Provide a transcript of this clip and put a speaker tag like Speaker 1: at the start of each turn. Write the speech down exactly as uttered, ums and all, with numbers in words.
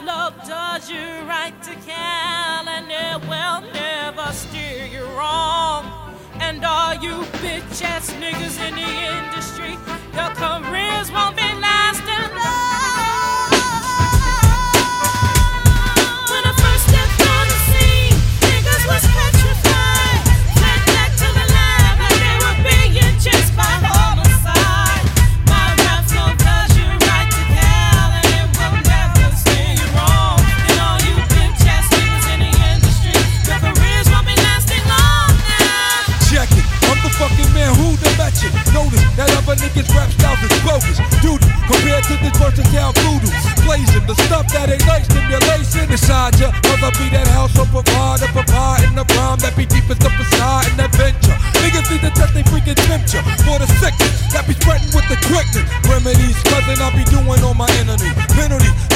Speaker 1: love does you right to Cal, and it will never steer you wrong. And all you bitch ass niggas in the industry, your careers won't be lasting long. When I first stepped on the scene, niggas was petrified. Fled back to the lab like they were being chased by homicide. My rap's gon' does you right to Cal, and it will never steer you wrong. And all you bitch ass niggas in the industry, your careers won't be lasting long now.
Speaker 2: Check it, I'm the fucking man who the match it. Notice that other niggas rap styles is bogus. Duty compared to this versatile voodoo. Blazing the stuff that ain't like stimulation inside ya. Cause I be that house so provide a provide in the rhyme that be deep as the facade and adventure. Niggas need to test they freaking temperature for the sickness that be spreading with the quickness. Remedies, cousin, I be doing on my enemy. Penalty,